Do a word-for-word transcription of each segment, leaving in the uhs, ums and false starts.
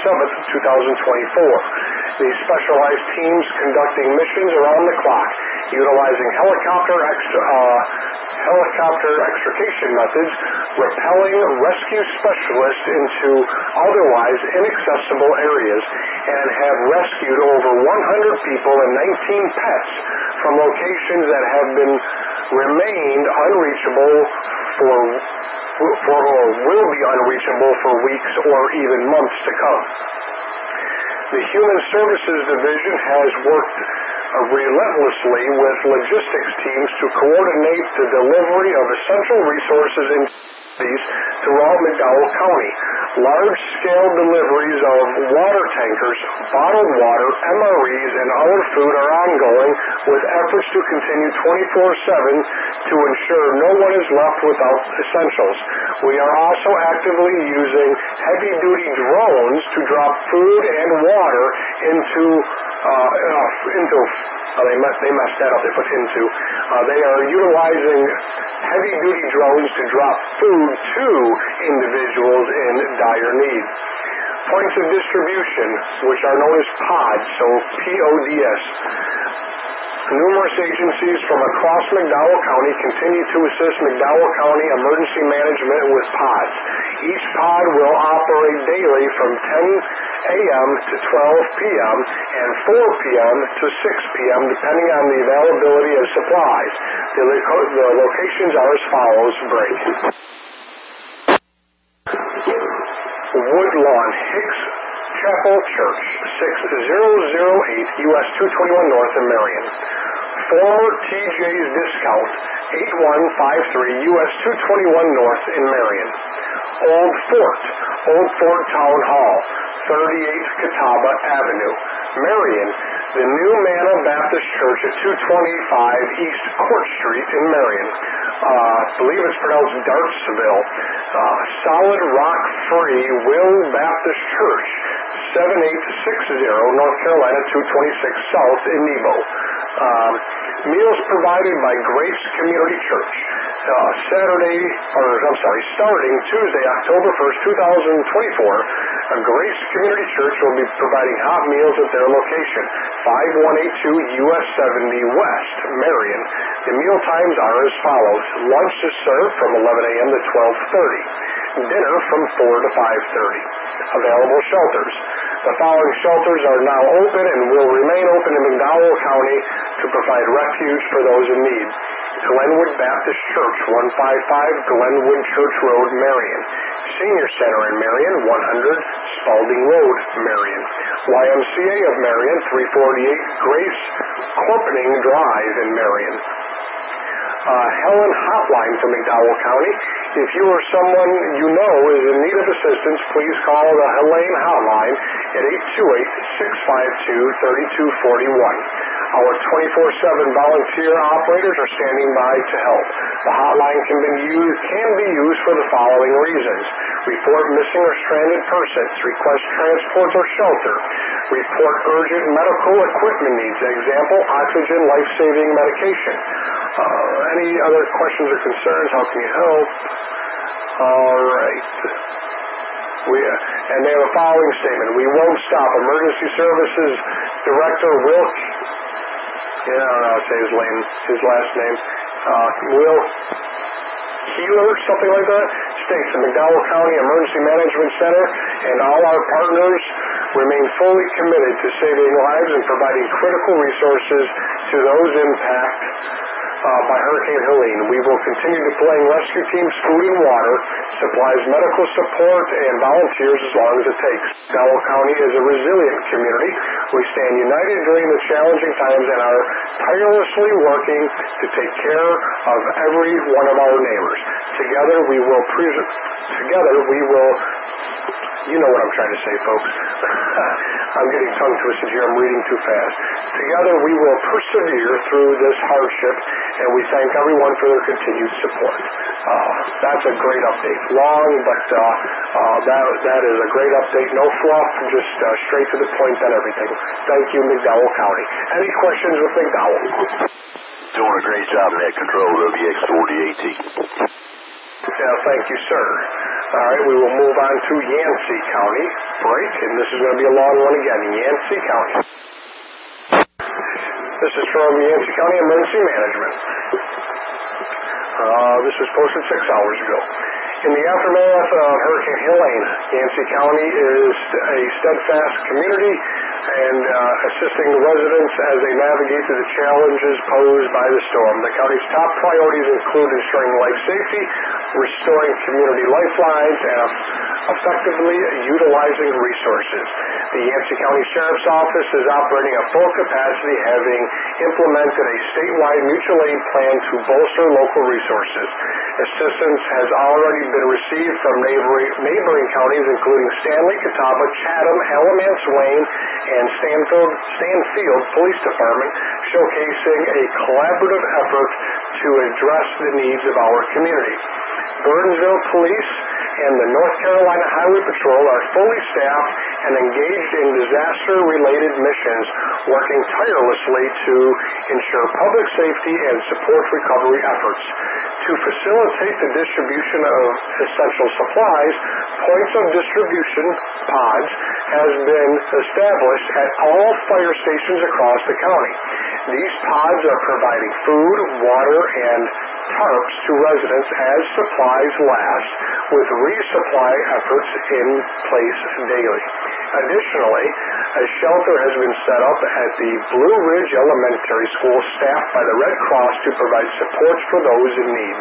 seventh, two thousand twenty-four. These specialized teams conducting missions around the clock, utilizing helicopter extra, uh, helicopter extrication methods, rappelling rescue specialists into otherwise inaccessible areas, and have rescued over one hundred people and nineteen pets from locations that have been remained unreachable for, for or will be unreachable for weeks or even months to come. The Human Services Division has worked relentlessly with logistics teams to coordinate the delivery of essential resources in cities throughout McDowell County. Large-scale deliveries of water tankers, bottled water, M R Es, and other food are ongoing, with efforts to continue twenty-four seven to ensure no one is left without essentials. We are also actively using heavy-duty drones to drop food and water into uh, into Uh, they, mess, they messed that up, they put into. Uh, they are utilizing heavy-duty drones to drop food to individuals in dire need. Points of distribution, which are known as pods, so P O D S. Numerous agencies from across McDowell County continue to assist McDowell County Emergency Management with pods. Each pod will operate daily from ten a.m. to twelve p.m. and four p.m. to six p.m. depending on the availability of supplies. The, lo- the locations are as follows. Break. Woodlawn Hicks Chapel Church, six thousand eight U S two twenty-one North in Marion. Former T J's Discount, eighty-one fifty-three U S two twenty-one North in Marion. Old Fort, Old Fort Town Hall, thirty-eight Catawba Avenue, Marion. The New Manna Baptist Church at two twenty-five East Court Street in Marion. Uh, I believe it's pronounced Dartsville. Uh, Solid Rock Free Will Baptist Church, seventy-eight sixty North Carolina two twenty-six South in Nebo. Um, meals provided by Grace Community Church. Uh, Saturday, or I'm sorry, starting Tuesday, October first, two thousand twenty-four, a Grace Community Church will be providing hot meals at their location, five one eight two U S seventy West, Marion. The meal times are as follows. Lunch is served from eleven a.m. to twelve thirty. Dinner from four to five thirty. Available shelters. The following shelters are now open and will remain open in McDowell County to provide refuge for those in need. Glenwood Baptist Church, one fifty-five Glenwood Church Road, Marion. Senior Center in Marion, one hundred Spalding Road, Marion. Y M C A of Marion, three forty-eight Grace Corpening Drive in Marion. Uh, Helen Hotline for McDowell County. If you or someone you know is in need of assistance, please call the Helene Hotline at eight two eight, six five two, three two four one. Our twenty-four seven volunteer operators are standing by to help. The hotline can be used, can be used for the following reasons. Report missing or stranded persons, request transport or shelter, report urgent medical equipment needs, example, oxygen, life-saving medication. Uh, any other questions or concerns? How can you help? All right. We, uh, and they have a following statement. We won't stop. Emergency Services Director Will, yeah, I don't know how to say his name, his last name, uh, Will Keeler, something like that, states the McDowell County Emergency Management Center and all our partners remain fully committed to saving lives and providing critical resources to those impacted Uh, by Hurricane Helene. We will continue deploying rescue teams, food and water, supplies, medical support, and volunteers as long as it takes. McDowell County is a resilient community. We stand united during the challenging times and are tirelessly working to take care of every one of our neighbors. Together we will pre- together we will You know what I'm trying to say, folks. I'm getting tongue twisted here. I'm reading too fast. Together we will persevere through this hardship, and we thank everyone for their continued support. Uh, that's a great update. Long, but uh, uh, that that is a great update. No fluff, just uh, straight to the point on everything. Thank you, McDowell County. Any questions with McDowell? Doing a great job in that control, W X forty A T. Yeah, thank you, sir. All right, we will move on to Yancey County. Break, and this is going to be a long one again. Yancey County. This is from Yancey County Emergency Management. Uh, this was posted six hours ago. In the aftermath of Hurricane Helene, Yancey County is a steadfast community and uh, assisting the residents as they navigate through the challenges posed by the storm. The county's top priorities include ensuring life safety, restoring community lifelines, and effectively utilizing resources. The Yancey County Sheriff's Office is operating at full capacity, having implemented a statewide mutual aid plan to bolster local resources. Assistance has already been received from neighboring, neighboring counties, including Stanley, Catawba, Chatham, Alamance, Wayne, and Stanfield, Stanfield Police Department, showcasing a collaborative effort to address the needs of our community. Burnsville Police and the North Carolina Highway Patrol are fully staffed and engaged in disaster-related missions, working tirelessly to ensure public safety and support recovery efforts. To facilitate the distribution of essential supplies, points of distribution pods has been established at all fire stations across the county. These pods are providing food, water, and tarps to residents as supplies last, with resupply efforts in place daily. Additionally, a shelter has been set up at the Blue Ridge Elementary School, staffed by the Red Cross to provide support for those in need.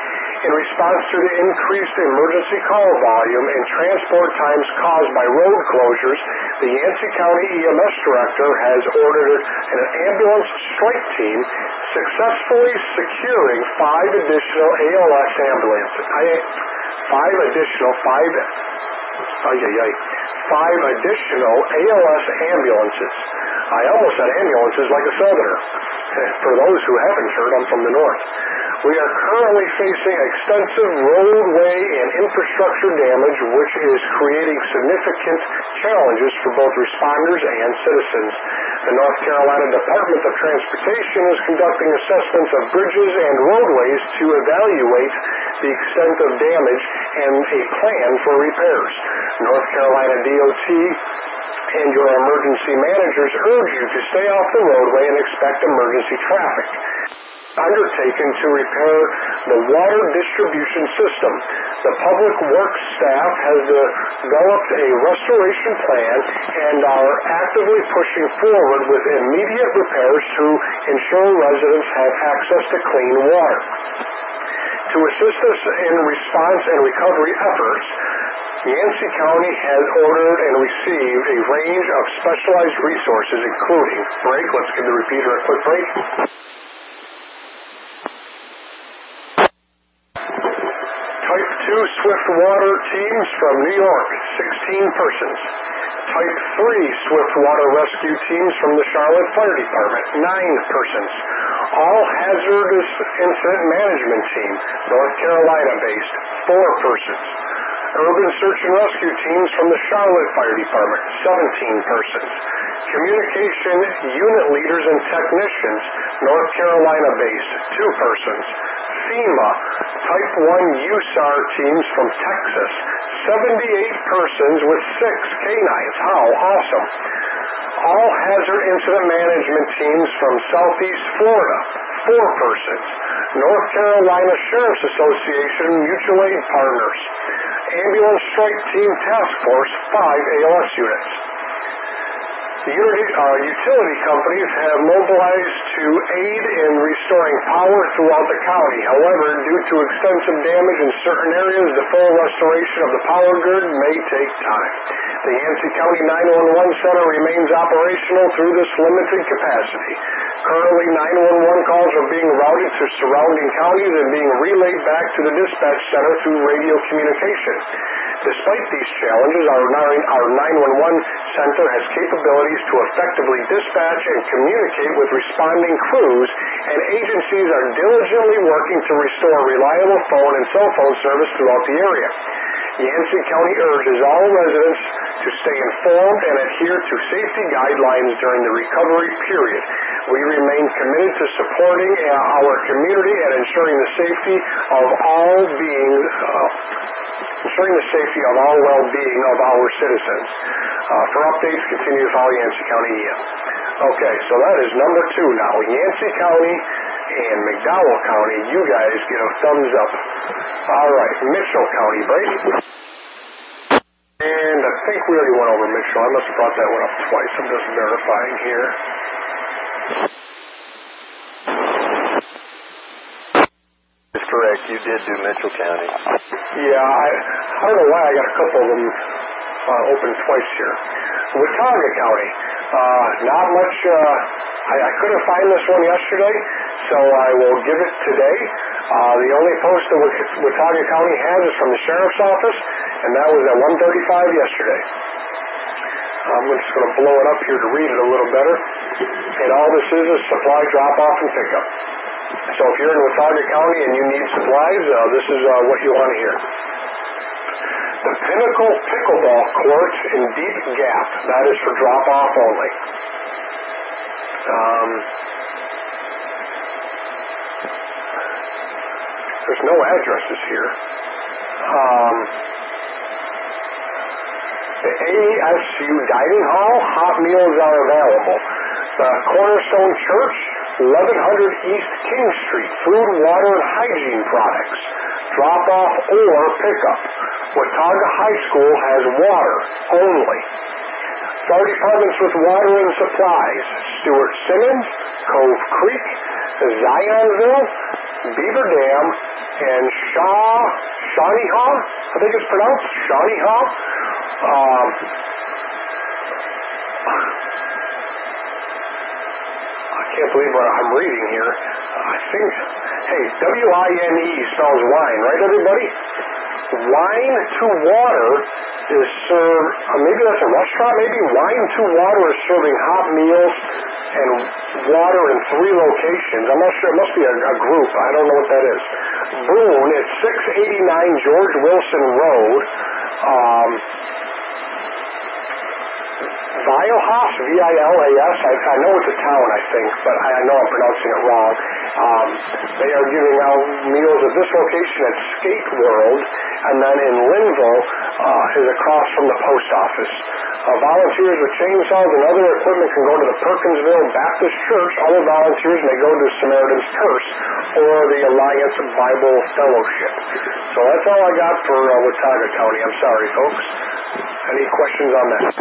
In response to the increased emergency call volume and transport times caused by road closures, the Yancey County E M S Director has ordered an ambulance strike team, successfully securing five additional A L S ambulances. Five additional, five, ay, ay, ay, five additional A L S ambulances. I almost said ambulances like a southerner. For those who haven't heard, I'm from the north. We are currently facing extensive roadway and infrastructure damage, which is creating significant challenges for both responders and citizens. The North Carolina Department of Transportation is conducting assessments of bridges and roadways to evaluate the extent of damage and a plan for repairs. North Carolina D O T and your emergency managers urge you to stay off the roadway and expect emergency traffic. Undertaken to repair the water distribution system. The Public Works staff has developed a restoration plan and are actively pushing forward with immediate repairs to ensure residents have access to clean water. To assist us in response and recovery efforts, Yancey County has ordered and received a range of specialized resources, including break. Let's give the repeater a quick break. Type two Swift Water teams from New York, sixteen persons. Type three Swift Water Rescue teams from the Charlotte Fire Department, nine persons. All Hazardous Incident Management Team, North Carolina-based, four persons. Urban Search and Rescue teams from the Charlotte Fire Department, seventeen persons. Communication Unit Leaders and Technicians, North Carolina-based, two persons. FEMA Type one U S A R teams from Texas, seventy-eight persons with six canines. How awesome. All Hazard Incident Management teams from Southeast Florida, four persons. North Carolina Sheriff's Association Mutual Aid Partners. Ambulance Strike Team Task Force, five A L S units. The unity, uh, utility companies have mobilized to aid in restoring power throughout the county. However, due to extensive damage in certain areas, the full restoration of the power grid may take time. The Yancey County nine one one Center remains operational through this limited capacity. Currently, nine one one calls are being routed to surrounding counties and being relayed back to the dispatch center through radio communication. Despite these challenges, our nine one one center has capabilities to effectively dispatch and communicate with responding crews, and agencies are diligently working to restore reliable phone and cell phone service throughout the area. Yancey County urges all residents to stay informed and adhere to safety guidelines during the recovery period. We remain committed to supporting our community and ensuring the safety of all beings, uh, ensuring the safety of all well-being of our citizens. Uh, for updates, continue to follow Yancey County E M. Okay, so that is number two now. Yancey County and McDowell County, you guys get a thumbs up. All right, Mitchell County, Brady. And I think we already went over Mitchell. I must have brought that one up twice. I'm just verifying here. That's correct. You did do Mitchell County. Yeah, I, I don't know why I got a couple of them uh, open twice here. Watauga County. Uh, not much. Uh, I, I couldn't find this one yesterday, so I will give it today. Uh, the only post that Watauga County has is from the Sheriff's Office, and that was at one thirty-five yesterday. I'm just going to blow it up here to read it a little better. And all this is is supply drop-off and pickup. So if you're in Watauga County and you need supplies, uh, this is uh, what you want to hear. The Pinnacle Pickleball Court in Deep Gap. That is for drop-off only. Um, there's no addresses here. Um, the A S U Dining Hall, hot meals are available. The Cornerstone Church, eleven hundred East King Street, food, water, and hygiene products. Drop-off or pickup. Watauga High School has water only. Fire departments with water and supplies. Stuart Simmons, Cove Creek, Zionville, Beaver Dam, and Shaw, Shawneehaw, I think it's pronounced, Shawneehaw. Um, I can't believe what I'm reading here. I think, hey, W I N E spells wine, right, everybody? Wine to Water is served, uh, maybe that's a restaurant, maybe Wine to Water is serving hot meals and water in three locations. I'm not sure, it must be a, a group, I don't know what that is. Boone, it's six eighty-nine George Wilson Road. Um, Vialhaus, V I L A S, I, I know it's a town, I think, but I, I know I'm pronouncing it wrong. Um, they are giving out meals at this location at Skate World, and then in Linville uh, is across from the post office. Uh, volunteers with chainsaws and other equipment can go to the Perkinsville Baptist Church. Other volunteers may go to Samaritan's Purse or the Alliance Bible Fellowship. So that's all I got for uh, Watauga County. I'm sorry, folks. Any questions on that?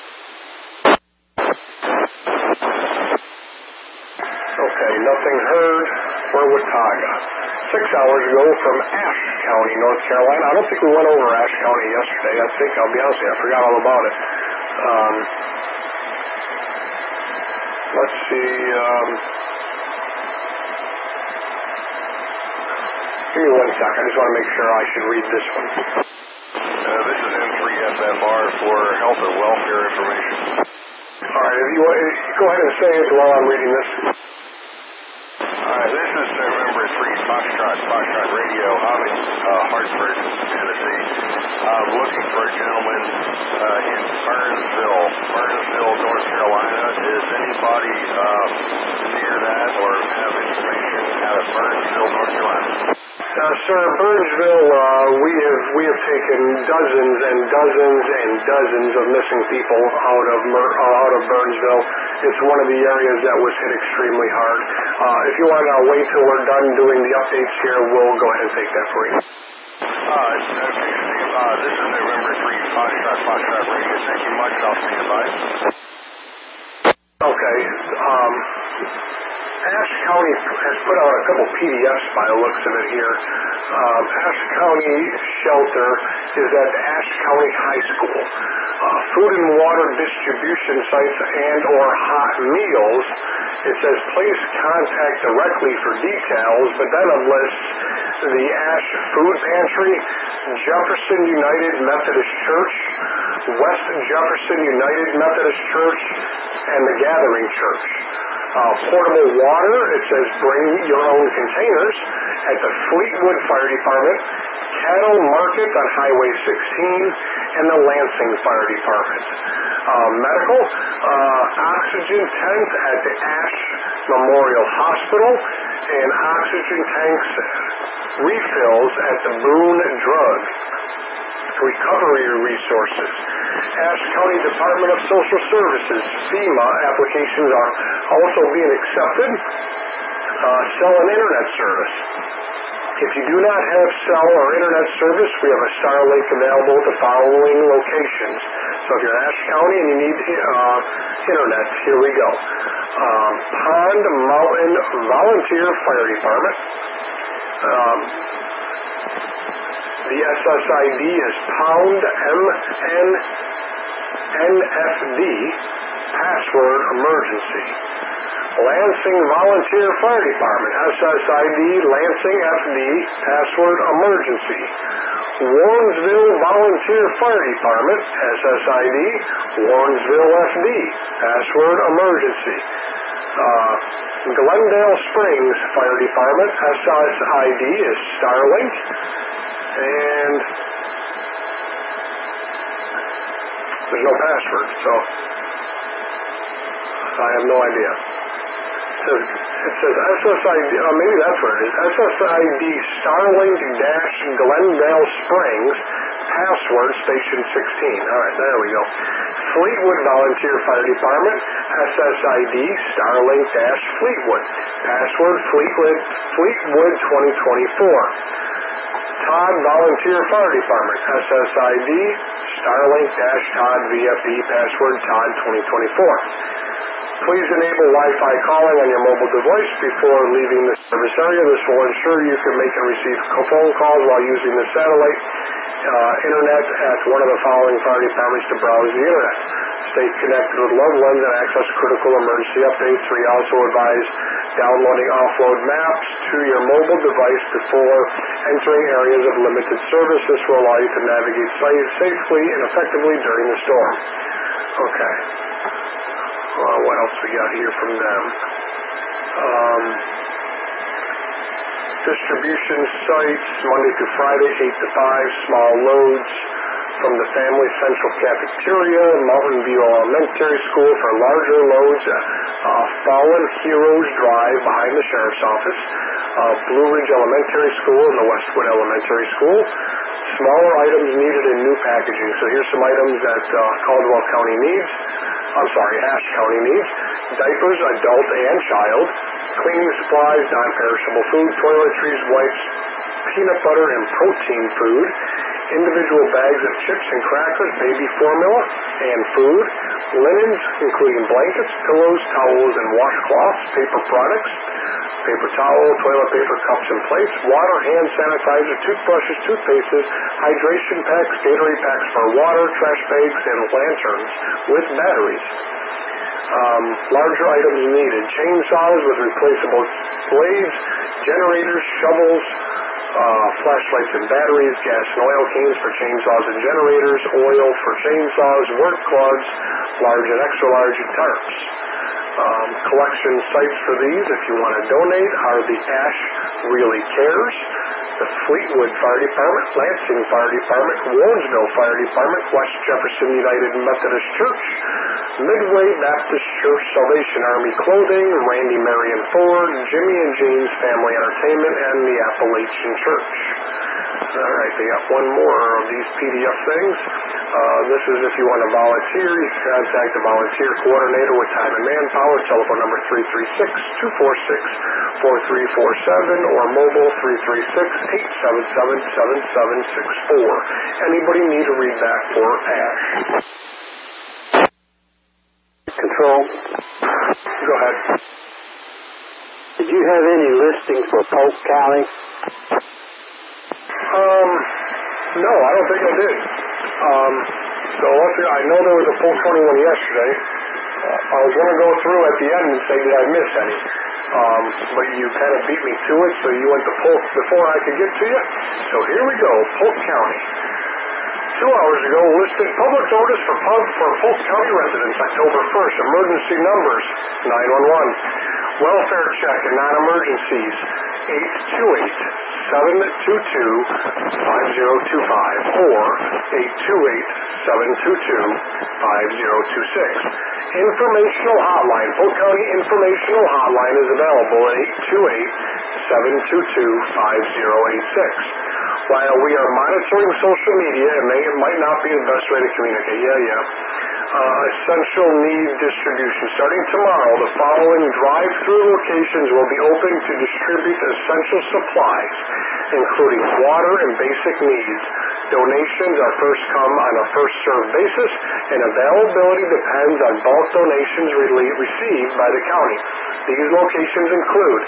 Okay, nothing heard for Watauga. Six hours ago from Ashe County, North Carolina. I don't think we went over Ashe County yesterday. I think, I'll be honest with you, I forgot all about it. Um, let's see. Um, give me one sec. I just want to make sure I should read this one. Uh, this is M three F F R for health and welfare information. All right, if you want, go ahead and say it while I'm reading this. Uh, this is November three Foxtrot, Foxtrot Radio, Hobbing, uh, Hartford, Tennessee. Uh, looking for a gentleman uh, in Burnsville, Burnsville, North Carolina. Is anybody uh, near that or have information out of Burnsville, North Carolina? Uh, sir, Burnsville, uh, we have we have taken dozens and dozens and dozens of missing people out of Mer- uh, out of Burnsville. It's one of the areas that was hit extremely hard. Uh, if you want to wait till we're done doing the updates here, we'll go ahead and take that for you. Uh, okay, Steve. Uh, this is November three Foxtrot, Foxtrot Radio. Thank you much. I'll stand by. Okay. Um, Ashe County has put out a couple P D Fs by the looks of it here. Um, Ashe County Shelter is at Ashe County High School. Uh, food and water distribution sites and or hot meals. It says please contact directly for details, but then it lists the Ashe Food Pantry, Jefferson United Methodist Church, West Jefferson United Methodist Church, and the Gathering Church. Uh, portable water, it says bring your own containers at the Fleetwood Fire Department, Cattle Market on Highway sixteen, and the Lansing Fire Department. Uh, medical, uh, oxygen tent at the Ash Memorial Hospital, and oxygen tanks refills at the Boone Drug. Recovery resources. Ashe County Department of Social Services, FEMA applications are also being accepted. Uh, cell and internet service. If you do not have cell or internet service, we have a Starlink available at the following locations. So if you're in Ashe County and you need uh, internet, here we go. Um, Pond Mountain Volunteer Fire Department. Um, the S S I D is pound M N N F D, password emergency. Lansing Volunteer Fire Department, S S I D, Lansing F D, password emergency. Warrensville Volunteer Fire Department, S S I D, Warrensville F D, password emergency. Uh, Glendale Springs Fire Department, S S I D is Starlink, and there's no password, so I have no idea. It says, it says S S I D, uh, maybe that's what it is, S S I D Starlink dash Glendale Springs, password station sixteen. All right, there we go. Fleetwood Volunteer Fire Department, S S I D Starlink dash Fleetwood, password Fleetwood, Fleetwood twenty twenty-four. Todd Volunteer Fire Department, S S I D Starlink dash Todd V F D, password Todd twenty twenty-four. Please enable Wi-Fi calling on your mobile device before leaving the service area. This will ensure you can make and receive phone calls while using the satellite uh, internet at one of the following fire departments to browse the internet. Stay connected with loved ones and access critical emergency updates. We also advise downloading offload maps to your mobile device before entering areas of limited service. This will allow you to navigate safely and effectively during the storm. Okay. Uh, what else we got here from them? Um, distribution sites, Monday through Friday, eight to five, small loads from the Family Central Cafeteria, Mountain View Elementary School for larger loads, uh, Fallen Heroes Drive behind the Sheriff's Office, uh, Blue Ridge Elementary School and the Westwood Elementary School. Smaller items needed in new packaging. So here's some items that uh, Caldwell County needs. I'm sorry, Ashe County needs. Diapers, adult and child. Cleaning supplies, non-perishable food, toiletries, wipes, peanut butter and protein food. Individual bags of chips and crackers, baby formula and food. Linens, including blankets, pillows, towels, and washcloths. Paper products. Paper towel, toilet paper, cups and plates, water, hand sanitizer, toothbrushes, toothpastes, hydration packs, Gatorade packs for water, trash bags, and lanterns with batteries. Um, larger items needed. Chainsaws with replaceable blades, generators, shovels, uh, flashlights and batteries, gas and oil cans for chainsaws and generators, oil for chainsaws, work gloves, large and extra large, and tarps. Um, collection sites for these, if you want to donate, are the Ashe Really Cares, the Fleetwood Fire Department, Lansing Fire Department, Warrensville Fire Department, West Jefferson United Methodist Church, Midway Baptist Church, Salvation Army Clothing, Randy Marion Ford, Jimmy and James Family Entertainment, and the Appalachian Church. All right, they got one more of these P D F things. Uh, this is if you want to volunteer. You can contact the volunteer coordinator with time and manpower. Telephone number three three six, two four six, four three four seven or mobile three three six, eight seven seven, seven seven six four. Anybody need a read back for Ashe? Control. Go ahead. Did you have any listing for Polk County? Um, no, I don't think I did. Um, so let's see, I know there was a Polk County one yesterday. Uh, I was going to go through at the end and say, did I miss any? Um, but you kind of beat me to it, so you went to Polk before I could get to you. So here we go, Polk County. Two hours ago, listed public notice for pub for Polk County residents, October first. Emergency numbers, nine one one. Welfare check and non-emergencies, eight two eight, seven two two, five zero two five or eight two eight, seven two two, five zero two six. Informational hotline, Polk County Informational Hotline is available at eight two eight, seven two two, five zero eight six. While we are monitoring social media, it, may, it might not be the best way to communicate. Yeah, yeah. Uh, essential need distribution. Starting tomorrow, the following drive-through locations will be open to distribute essential supplies, including water and basic needs. Donations are first come on a first-served basis, and availability depends on bulk donations re- received by the county. These locations include...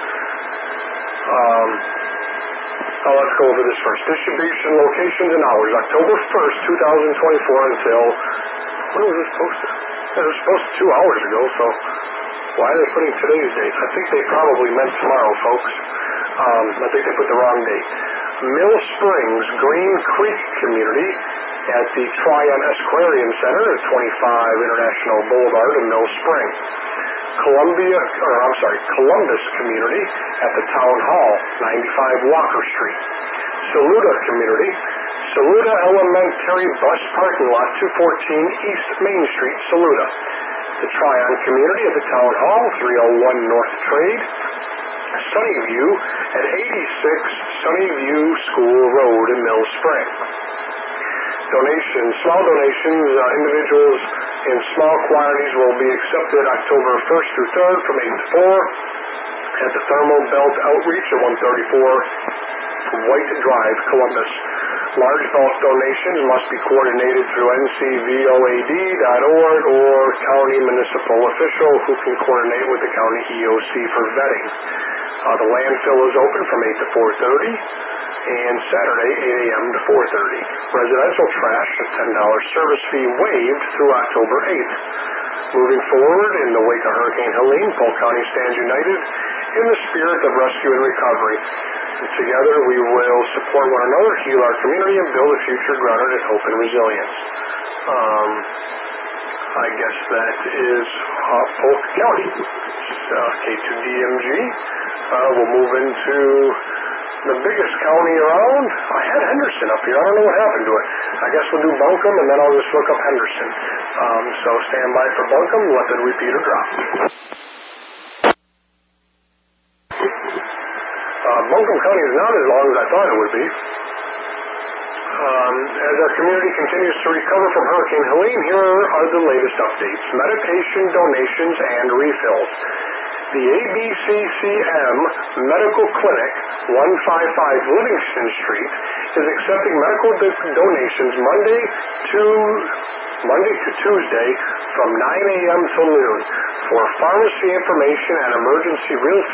Um, Oh, let's go over this first. Distribution locations and hours. October first, twenty twenty-four until, when was this posted? It was posted two hours ago, so why are they putting today's date? I think they probably meant tomorrow, folks. Um, I think they put the wrong date. Mill Springs Green Creek Community at the Tryon Aquarium Center at twenty-five International Boulevard in Mill Springs. Columbia, or I'm sorry, Columbus Community at the Town Hall, ninety-five Walker Street. Saluda Community, Saluda Elementary Bus Parking Lot, two fourteen East Main Street, Saluda. The Tryon Community at the Town Hall, three oh one North Trade. Sunnyview at eighty-six Sunnyview School Road in Mill Springs. Donations, small donations, uh, individuals in small quantities will be accepted October first through third from eight to four at the Thermal Belt Outreach at one thirty-four White Drive, Columbus. Large bulk donations must be coordinated through N C V O A D dot org or county municipal official who can coordinate with the county E O C for vetting. Uh, the landfill is open from eight to four thirty. And Saturday, eight a.m. to four thirty. Residential trash, a ten dollars service fee waived through October eighth. Moving forward, in the wake of Hurricane Helene, Polk County stands united in the spirit of rescue and recovery. Together, we will support one another, heal our community, and build a future grounded in hope and resilience. Um, I guess that is uh, Polk County. Uh, K two D M G. Uh, we'll move into the biggest county around. I had Henderson up here. I don't know what happened to it. I guess we'll do Buncombe, and then I'll just look up Henderson. Um, so stand by for Buncombe. Let the repeater drop. Uh, Buncombe County is not as long as I thought it would be. Um, as our community continues to recover from Hurricane Helene, here are the latest updates. Medication donations and refills. The A B C C M Medical Clinic, one fifty-five Livingston Street, is accepting medical donations Monday to Monday to Tuesday from nine a.m. till noon. For pharmacy information and emergency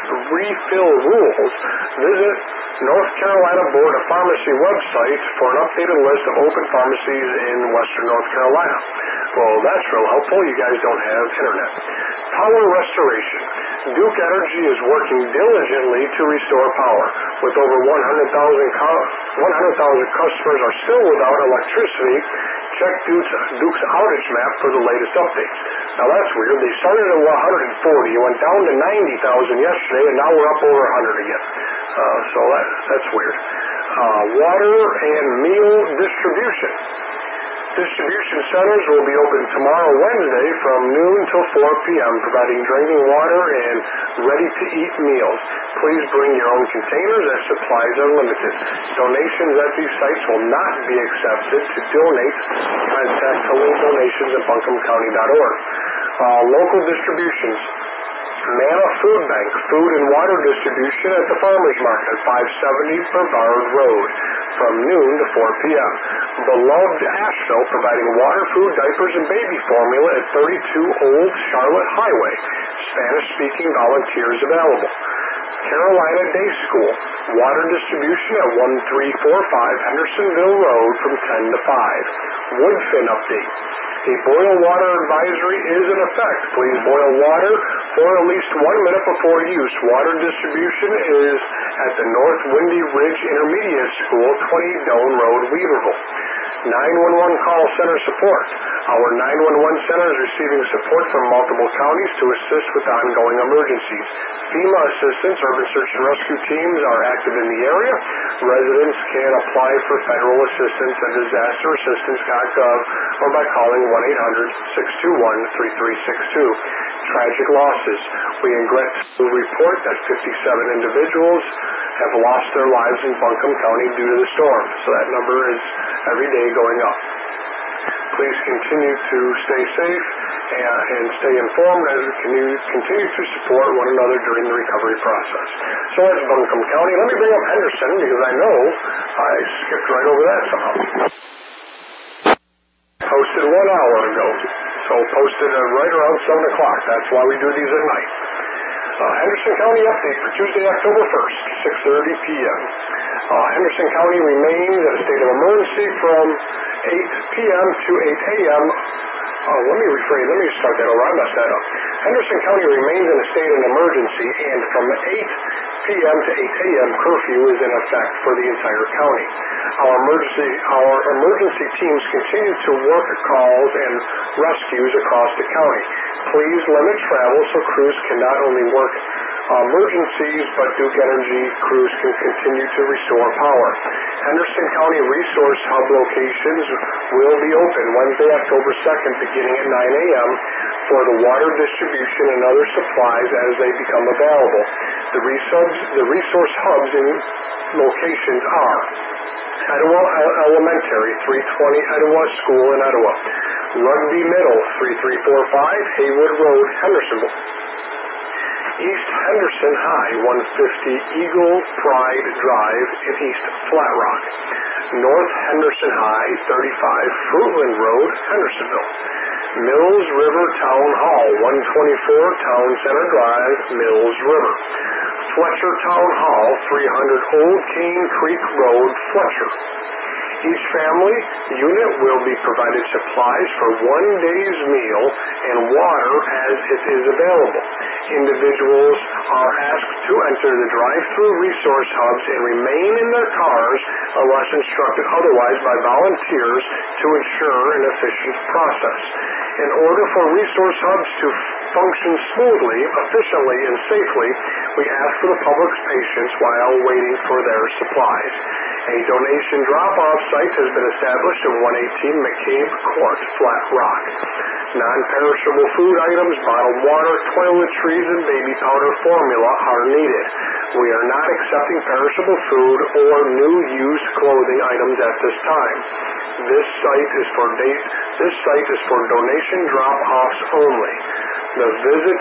refill rules, visit North Carolina Board of Pharmacy website for an updated list of open pharmacies in Western North Carolina. Well, that's real helpful. You guys don't have internet. Power restoration. Duke Energy is working diligently to restore power. With over one hundred thousand co- one hundred thousand customers are still without electricity, check Duke's, Duke's outage map for the latest updates. Now that's weird. They started at one hundred forty, went down to ninety thousand yesterday, and now we're up over one hundred again. Uh, so that, that's weird. Uh, water and meal distribution. Distribution centers will be open tomorrow, Wednesday, from noon till four p.m., providing drinking water and ready-to-eat meals. Please bring your own containers as supplies are limited. Donations at these sites will not be accepted. To donate, contact Helene Donations at buncombe county dot org. Uh, local distributions. Manna Food Bank, food and water distribution at the Farmers Market, five seventy Brevard Road, from noon to four p.m. Beloved Asheville, providing water, food, diapers, and baby formula at thirty-two Old Charlotte Highway. Spanish-speaking volunteers available. Carolina Day School, water distribution at one three four five Hendersonville Road from ten to five. Woodfin update. A boil water advisory is in effect. Please boil water for at least one minute before use. Water distribution is at the North Windy Ridge Intermediate School, twenty Doan Road, Weaverville. nine one one call center support. Our nine one one center is receiving support from multiple counties to assist with ongoing emergencies. FEMA assistance, urban search and rescue teams are active in the area. Residents can apply for federal assistance at disaster assistance dot gov or by calling one eight hundred, six two one, three three six two. Tragic losses. We regret to report that fifty-seven individuals have lost their lives in Buncombe County due to the storm. So that number is every day going up. Please continue to stay safe and, and stay informed as we continue, continue to support one another during the recovery process. So that's Buncombe County. Let me bring up Henderson because I know I skipped right over that somehow. Posted one hour ago. So posted uh, right around seven o'clock. That's why we do these at night. Uh, Henderson County update for Tuesday, October first, six thirty p.m. Uh, Henderson County remains in a state of emergency from eight p.m. to eight a.m. Uh, let me rephrase, let me start that over, I messed that up. Henderson County remains in a state of emergency, and from eight p.m. to eight a.m. curfew is in effect for the entire county. Our emergency, our emergency teams continue to work calls and rescues across the county. Please limit travel so crews can not only work Uh, emergencies, but Duke Energy crews can continue to restore power. Henderson County Resource Hub locations will be open Wednesday, October second, beginning at nine a.m. for the water distribution and other supplies as they become available. The resource, the resource hubs in locations are Etowah Elementary, three twenty Etowah School in Etowah, Rugby Middle, thirty-three forty-five Haywood Road, Hendersonville, East Henderson High, one fifty Eagle Pride Drive in East Flat Rock, North Henderson High, thirty-five Fruitland Road, Hendersonville, Mills River Town Hall, one twenty-four Town Center Drive, Mills River, Fletcher Town Hall, three hundred Old Cane Creek Road, Fletcher. Each family unit will be provided supplies for one day's meal and water as it is available. Individuals are asked to enter the drive-through resource hubs and remain in their cars unless instructed otherwise by volunteers to ensure an efficient process. In order for resource hubs to function smoothly, efficiently, and safely, we ask for the public's patience while waiting for their supplies. A donation drop-off site has been established in one eighteen McCabe Court, Flat Rock. Non-perishable food items, bottled water, toiletries, and baby powder formula are needed. We are not accepting perishable food or new used clothing items at this time. This site is for date. This site is for donation drop-offs only. The visit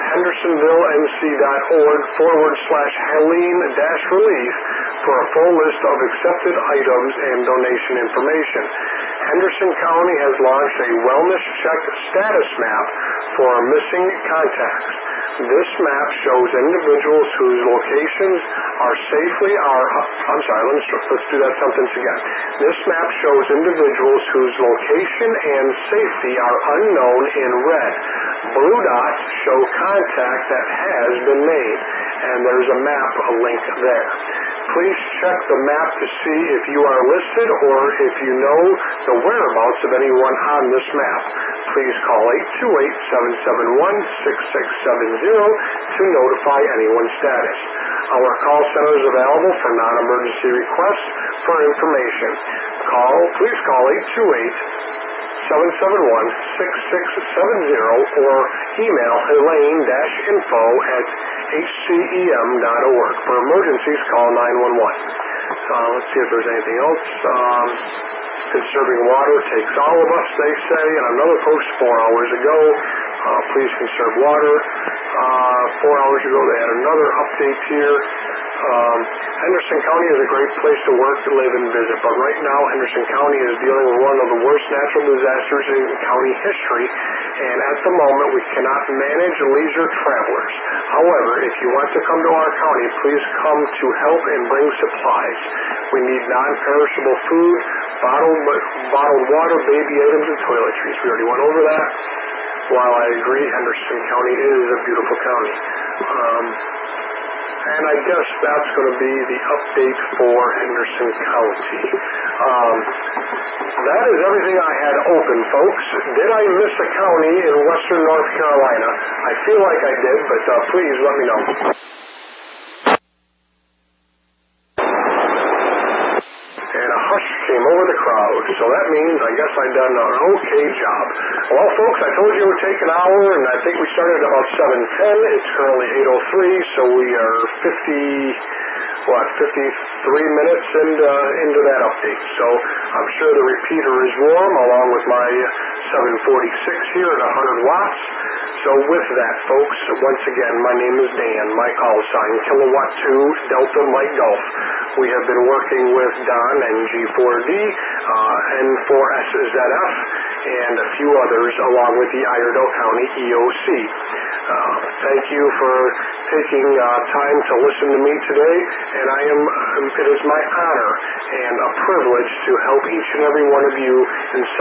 hendersonville.nc.org forward slash Helene dash relief for a full list of accepted items and donation information. Henderson County has launched a wellness check status map for missing contacts. This map shows individuals whose locations are safely are I'm sorry, let's let's do that sentence again. This map shows individuals whose location and safety are unknown in red. Blue dots show contact that has been made, and there's a map, a link there. Please check the map to see if you are listed or if you know the whereabouts of anyone on this map. Please call eight two eight, seven seven one, six six seven zero to notify anyone's status. Our call center is available for non-emergency requests for information. Call, please call eight two eight, seven seven one, six six seven zero or email Helene dash info at h c e m dot org. For emergencies, call nine one one. Uh, let's see if there's anything else. Um, conserving water takes all of us, they say. And another post four hours ago, uh, please conserve water. Uh, four hours ago, they had another update here. Um, Henderson County is a great place to work, live, and visit, but right now Henderson County is dealing with one of the worst natural disasters in county history, and at the moment we cannot manage leisure travelers. However, if you want to come to our county, please come to help and bring supplies. We need non-perishable food, bottled, bottled water, baby items, and toiletries. We already went over that. While I agree, Henderson County is a beautiful county. Um, and I guess that's going to be the update for Henderson County. Um, that is everything I had open, folks. Did I miss a county in western North Carolina? I feel like I did, but uh, please let me know. And a hush came over the crowd, so that means I guess I've done an okay job. Well, folks, I told you it would take an hour, and I think we started at about seven ten. It's currently eight oh three, so we are fifty, what, fifty-three minutes into, into that update. So I'm sure the repeater is warm, along with my seven forty-six here at one hundred watts. So with that, folks, once again, my name is Dan. My call sign, Kilowatt two, Delta Mike Golf. We have been working with Don and G four D, uh, N four S Z F, and a few others, along with the Iredell County E O C. Uh, thank you for taking uh, time to listen to me today, and I am. Um, it is my honor and a privilege to help each and every one of you in